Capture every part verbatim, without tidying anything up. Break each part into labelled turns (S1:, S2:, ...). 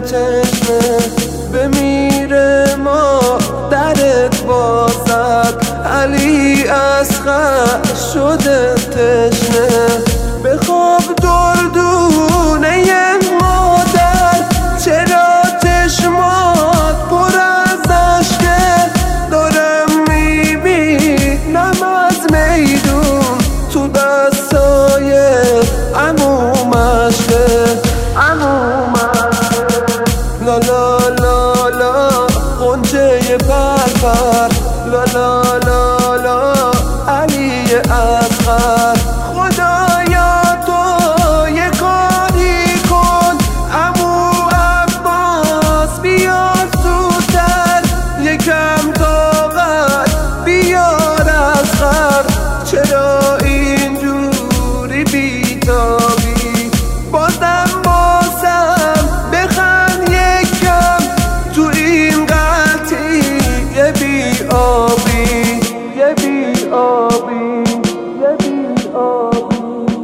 S1: تشنه بمیره ما درت بازد. علی اصغر شده تشنه بخواب دردونه مادر. چرا چشمات پر از عشقه دارم میبینم از میدون تو دستای عمو مشقه عمو مشقه. لا لا لا لا غنچه پرپر لا لا لا لا علی اصغر. خدایا تو یه کاری کن عمو عباس بیا زودتر. یکم طاقت بیار اصغر. چرا اینجوری بیتابی؟ بازم بازم بخند یکم تو این قطعه بی آبی یه بی آبی یه بی آبی.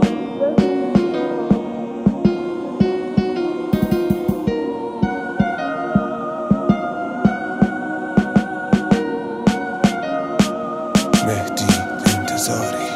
S2: مهدی انتظاری.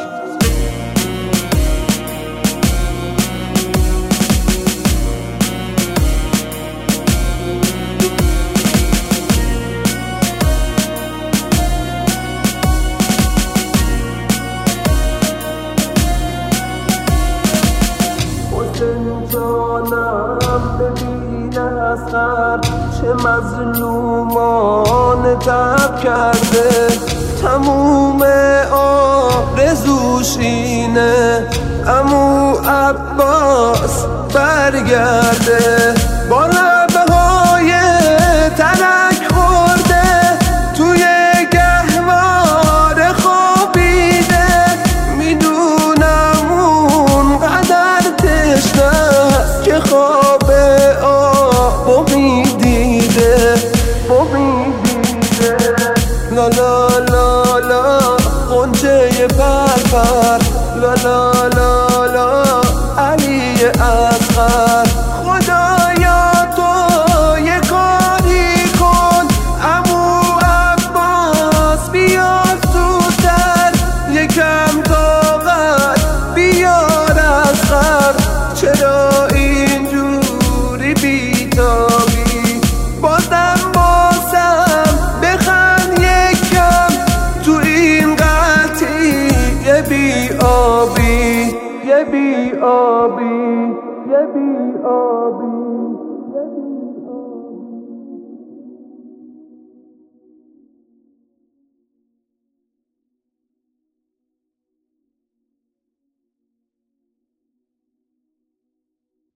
S1: جانم ببین اصغر چه مظلومان تب کرده. تموم آرزوش اینه عمو عباس برگرده. با لبه های ترک خورده توی گهواره خوابیده. میدونم اون قدر تشنه است که خواب آب میدیده میدیده. لا لا لا لا غنچه پرپر لا لا لا لا علی اصغر. خدایا تو یه کاری کن عمو عباس بیا زودتر. یکم طاقت بیار اصغر. چرا اینجوری بیتابی؟ بازم بازم بخند یکم تو این قطعه بی آبی یه بی آبی یه بی آبی.